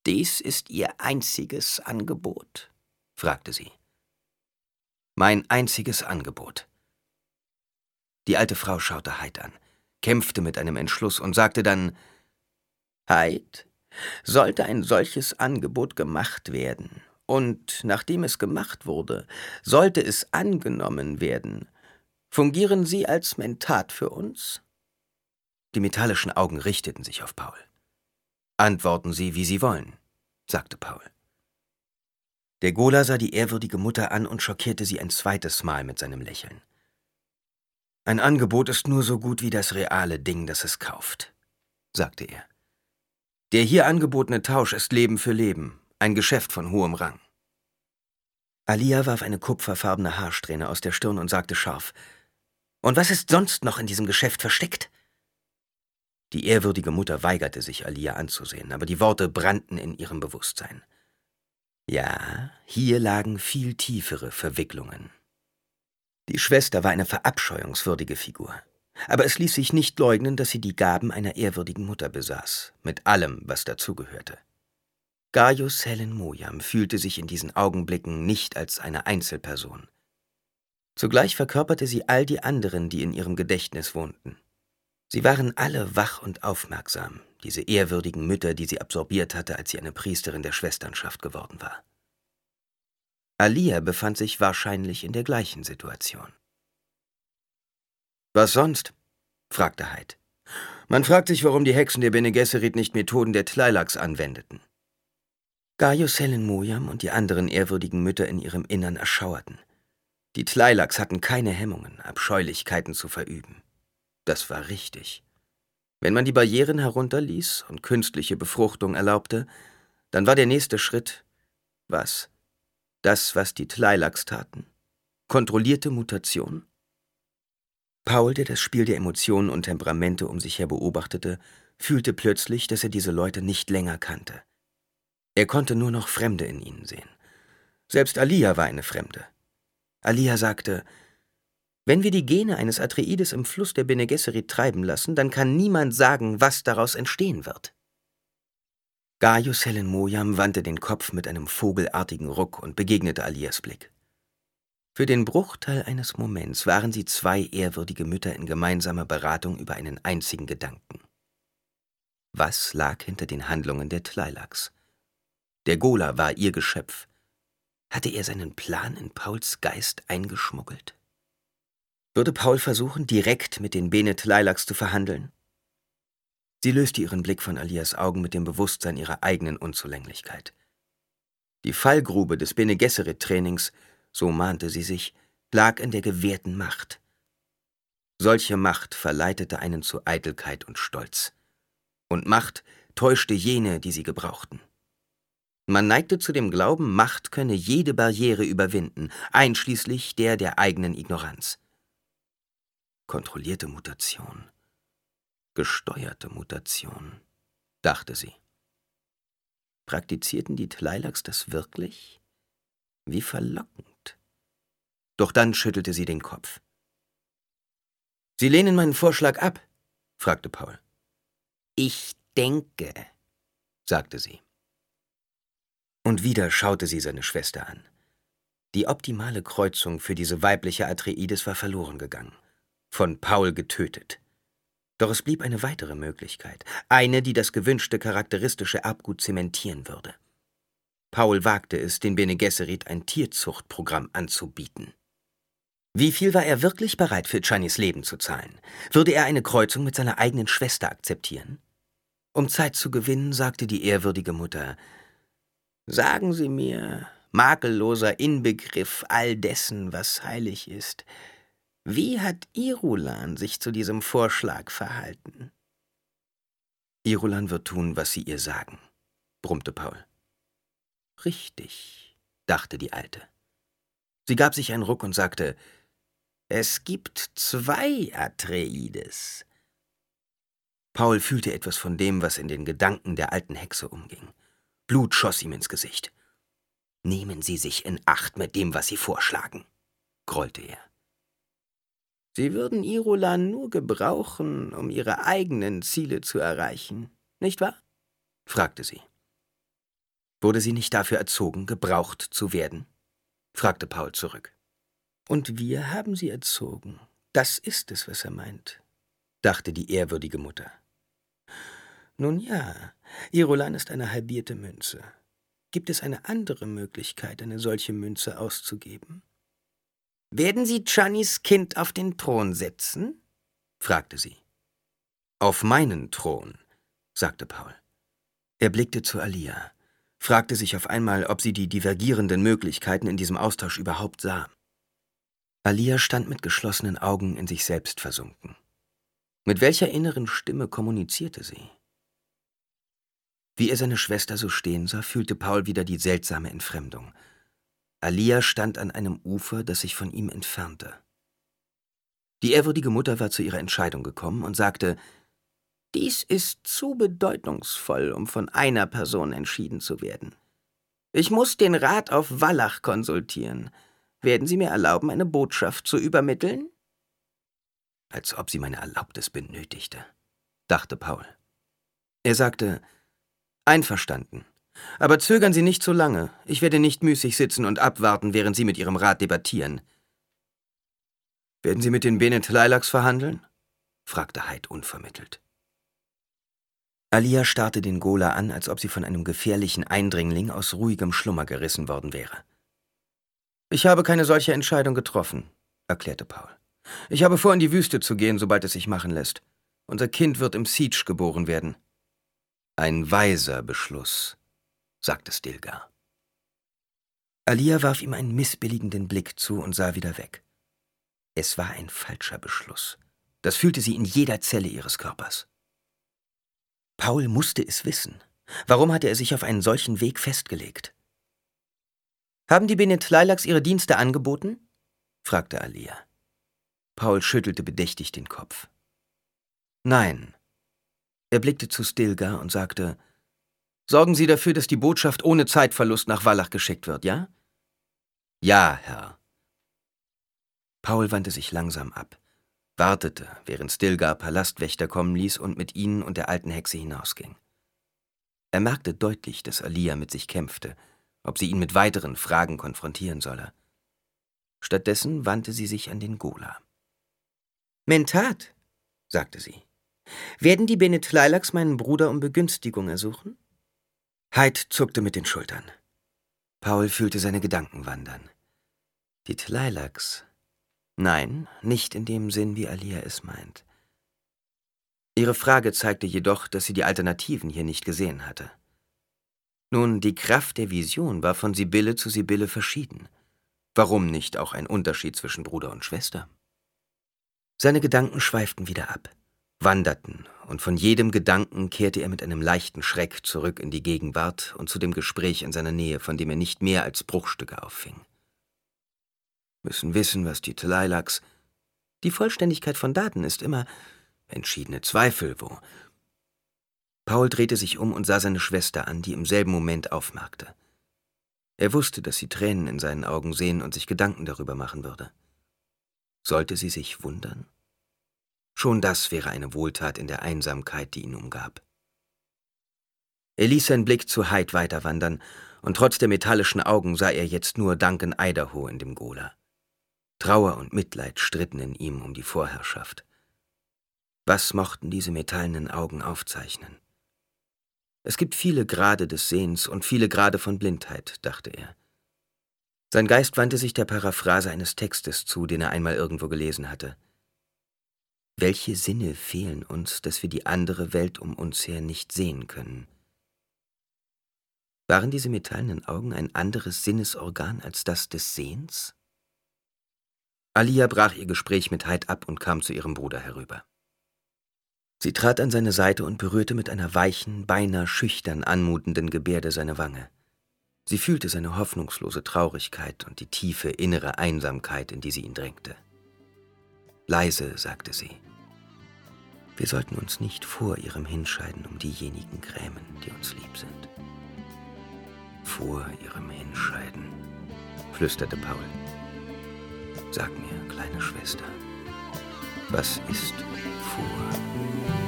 »Dies ist Ihr einziges Angebot?« fragte sie. »Mein einziges Angebot.« Die alte Frau schaute Hyde an, kämpfte mit einem Entschluss und sagte dann: »Hyde, sollte ein solches Angebot gemacht werden, und nachdem es gemacht wurde, sollte es angenommen werden, fungieren Sie als Mentat für uns?« Die metallischen Augen richteten sich auf Paul. »Antworten Sie, wie Sie wollen«, sagte Paul. Der Gola sah die ehrwürdige Mutter an und schockierte sie ein zweites Mal mit seinem Lächeln. »Ein Angebot ist nur so gut wie das reale Ding, das es kauft«, sagte er. »Der hier angebotene Tausch ist Leben für Leben, ein Geschäft von hohem Rang.« Alia warf eine kupferfarbene Haarsträhne aus der Stirn und sagte scharf: »Und was ist sonst noch in diesem Geschäft versteckt?« Die ehrwürdige Mutter weigerte sich, Alia anzusehen, aber die Worte brannten in ihrem Bewusstsein. Ja, hier lagen viel tiefere Verwicklungen. Die Schwester war eine verabscheuungswürdige Figur. Aber es ließ sich nicht leugnen, dass sie die Gaben einer ehrwürdigen Mutter besaß, mit allem, was dazugehörte. Gaius Helen Mojam fühlte sich in diesen Augenblicken nicht als eine Einzelperson. Zugleich verkörperte sie all die anderen, die in ihrem Gedächtnis wohnten. Sie waren alle wach und aufmerksam, diese ehrwürdigen Mütter, die sie absorbiert hatte, als sie eine Priesterin der Schwesternschaft geworden war. Alia befand sich wahrscheinlich in der gleichen Situation. »Was sonst?« fragte Hyde. »Man fragt sich, warum die Hexen der Bene Gesserit nicht Methoden der Tleilachs anwendeten.« Gaius Helen Mojam und die anderen ehrwürdigen Mütter in ihrem Innern erschauerten. Die Tleilachs hatten keine Hemmungen, Abscheulichkeiten zu verüben. Das war richtig. Wenn man die Barrieren herunterließ und künstliche Befruchtung erlaubte, dann war der nächste Schritt, was? Das, was die Tleilachs taten? Kontrollierte Mutation? Paul, der das Spiel der Emotionen und Temperamente um sich her beobachtete, fühlte plötzlich, dass er diese Leute nicht länger kannte. Er konnte nur noch Fremde in ihnen sehen. Selbst Alia war eine Fremde. Alia sagte: »Wenn wir die Gene eines Atreides im Fluss der Bene Gesserit treiben lassen, dann kann niemand sagen, was daraus entstehen wird.« Gaius Helen Mojam wandte den Kopf mit einem vogelartigen Ruck und begegnete Alias Blick. Für den Bruchteil eines Moments waren sie zwei ehrwürdige Mütter in gemeinsamer Beratung über einen einzigen Gedanken. Was lag hinter den Handlungen der Tleilachs? Der Gola war ihr Geschöpf. Hatte er seinen Plan in Pauls Geist eingeschmuggelt? Würde Paul versuchen, direkt mit den Bene Tleilachs zu verhandeln? Sie löste ihren Blick von Alias Augen mit dem Bewusstsein ihrer eigenen Unzulänglichkeit. Die Fallgrube des Bene Gesserit-Trainings, so mahnte sie sich, lag in der gewährten Macht. Solche Macht verleitete einen zu Eitelkeit und Stolz. Und Macht täuschte jene, die sie gebrauchten. Man neigte zu dem Glauben, Macht könne jede Barriere überwinden, einschließlich der eigenen Ignoranz. Kontrollierte Mutation, gesteuerte Mutation, dachte sie. Praktizierten die Tleilachs das wirklich? Wie verlockend. Doch dann schüttelte sie den Kopf. »Sie lehnen meinen Vorschlag ab?« fragte Paul. »Ich denke«, sagte sie. Und wieder schaute sie seine Schwester an. Die optimale Kreuzung für diese weibliche Atreides war verloren gegangen, von Paul getötet. Doch es blieb eine weitere Möglichkeit, eine, die das gewünschte charakteristische Erbgut zementieren würde. Paul wagte es, den Bene Gesserit ein Tierzuchtprogramm anzubieten. Wie viel war er wirklich bereit, für Channys Leben zu zahlen? Würde er eine Kreuzung mit seiner eigenen Schwester akzeptieren? Um Zeit zu gewinnen, sagte die ehrwürdige Mutter: »Sagen Sie mir, makelloser Inbegriff all dessen, was heilig ist, wie hat Irulan sich zu diesem Vorschlag verhalten?« »Irulan wird tun, was Sie ihr sagen«, brummte Paul. »Richtig«, dachte die Alte. Sie gab sich einen Ruck und sagte: »Es gibt 2 Atreides.« Paul fühlte etwas von dem, was in den Gedanken der alten Hexe umging. Blut schoss ihm ins Gesicht. »Nehmen Sie sich in Acht mit dem, was Sie vorschlagen«, grollte er. »Sie würden Irulan nur gebrauchen, um Ihre eigenen Ziele zu erreichen, nicht wahr?« fragte sie. Wurde sie nicht dafür erzogen, gebraucht zu werden?« fragte Paul zurück. »Und wir haben sie erzogen. Das ist es, was er meint«, dachte die ehrwürdige Mutter. »Nun ja, Irulan ist eine halbierte Münze. Gibt es eine andere Möglichkeit, eine solche Münze auszugeben?« »Werden Sie Channys Kind auf den Thron setzen?« fragte sie. »Auf meinen Thron«, sagte Paul. Er blickte zu Alia, fragte sich auf einmal, ob sie die divergierenden Möglichkeiten in diesem Austausch überhaupt sah. Alia stand mit geschlossenen Augen in sich selbst versunken. Mit welcher inneren Stimme kommunizierte sie? Wie er seine Schwester so stehen sah, fühlte Paul wieder die seltsame Entfremdung. Alia stand an einem Ufer, das sich von ihm entfernte. Die ehrwürdige Mutter war zu ihrer Entscheidung gekommen und sagte: »Dies ist zu bedeutungsvoll, um von einer Person entschieden zu werden. Ich muss den Rat auf Wallach konsultieren. Werden Sie mir erlauben, eine Botschaft zu übermitteln?« »Als ob sie meine Erlaubnis benötigte«, dachte Paul. Er sagte: »Einverstanden. Aber zögern Sie nicht so lange. Ich werde nicht müßig sitzen und abwarten, während Sie mit Ihrem Rat debattieren.« »Werden Sie mit den Bene Tleilachs verhandeln?« fragte Hyde unvermittelt. Alia starrte den Gola an, als ob sie von einem gefährlichen Eindringling aus ruhigem Schlummer gerissen worden wäre. »Ich habe keine solche Entscheidung getroffen«, erklärte Paul. »Ich habe vor, in die Wüste zu gehen, sobald es sich machen lässt. Unser Kind wird im Siege geboren werden.« »Ein weiser Beschluss«, sagte Stilgar. Alia warf ihm einen missbilligenden Blick zu und sah wieder weg. Es war ein falscher Beschluss. Das fühlte sie in jeder Zelle ihres Körpers. Paul musste es wissen. Warum hatte er sich auf einen solchen Weg festgelegt? »Haben die Bene Tleilachs ihre Dienste angeboten?« fragte Alia. Paul schüttelte bedächtig den Kopf. »Nein.« Er blickte zu Stilgar und sagte: »Sorgen Sie dafür, dass die Botschaft ohne Zeitverlust nach Wallach geschickt wird, ja?« »Ja, Herr.« Paul wandte sich langsam ab, wartete, während Stilgar Palastwächter kommen ließ und mit ihnen und der alten Hexe hinausging. Er merkte deutlich, dass Alia mit sich kämpfte, ob sie ihn mit weiteren Fragen konfrontieren solle. Stattdessen wandte sie sich an den Gola. »Mentat«, sagte sie, »werden die Bene Tleilachs meinen Bruder um Begünstigung ersuchen?« Hyde zuckte mit den Schultern. Paul fühlte seine Gedanken wandern. Die Tleilachs? Nein, nicht in dem Sinn, wie Alia es meint. Ihre Frage zeigte jedoch, dass sie die Alternativen hier nicht gesehen hatte. Nun, die Kraft der Vision war von Sibylle zu Sibylle verschieden. Warum nicht auch ein Unterschied zwischen Bruder und Schwester? Seine Gedanken schweiften wieder ab, wanderten, und von jedem Gedanken kehrte er mit einem leichten Schreck zurück in die Gegenwart und zu dem Gespräch in seiner Nähe, von dem er nicht mehr als Bruchstücke auffing. Müssen wissen, was die Tleilachs... Die Vollständigkeit von Daten ist immer... Entschiedene Zweifel, wo... Paul drehte sich um und sah seine Schwester an, die im selben Moment aufmerkte. Er wusste, dass sie Tränen in seinen Augen sehen und sich Gedanken darüber machen würde. Sollte sie sich wundern? Schon das wäre eine Wohltat in der Einsamkeit, die ihn umgab. Er ließ seinen Blick zu Hyde weiterwandern, und trotz der metallischen Augen sah er jetzt nur Duncan Idaho in dem Gola. Trauer und Mitleid stritten in ihm um die Vorherrschaft. Was mochten diese metallenen Augen aufzeichnen? Es gibt viele Grade des Sehens und viele Grade von Blindheit, dachte er. Sein Geist wandte sich der Paraphrase eines Textes zu, den er einmal irgendwo gelesen hatte. Welche Sinne fehlen uns, dass wir die andere Welt um uns her nicht sehen können? Waren diese metallenen Augen ein anderes Sinnesorgan als das des Sehens? Alia brach ihr Gespräch mit Hyde ab und kam zu ihrem Bruder herüber. Sie trat an seine Seite und berührte mit einer weichen, beinahe schüchtern anmutenden Gebärde seine Wange. Sie fühlte seine hoffnungslose Traurigkeit und die tiefe innere Einsamkeit, in die sie ihn drängte. Leise sagte sie: Wir sollten uns nicht vor ihrem Hinscheiden um diejenigen grämen, die uns lieb sind. Vor ihrem Hinscheiden, flüsterte Paul. Sag mir, kleine Schwester, was ist vor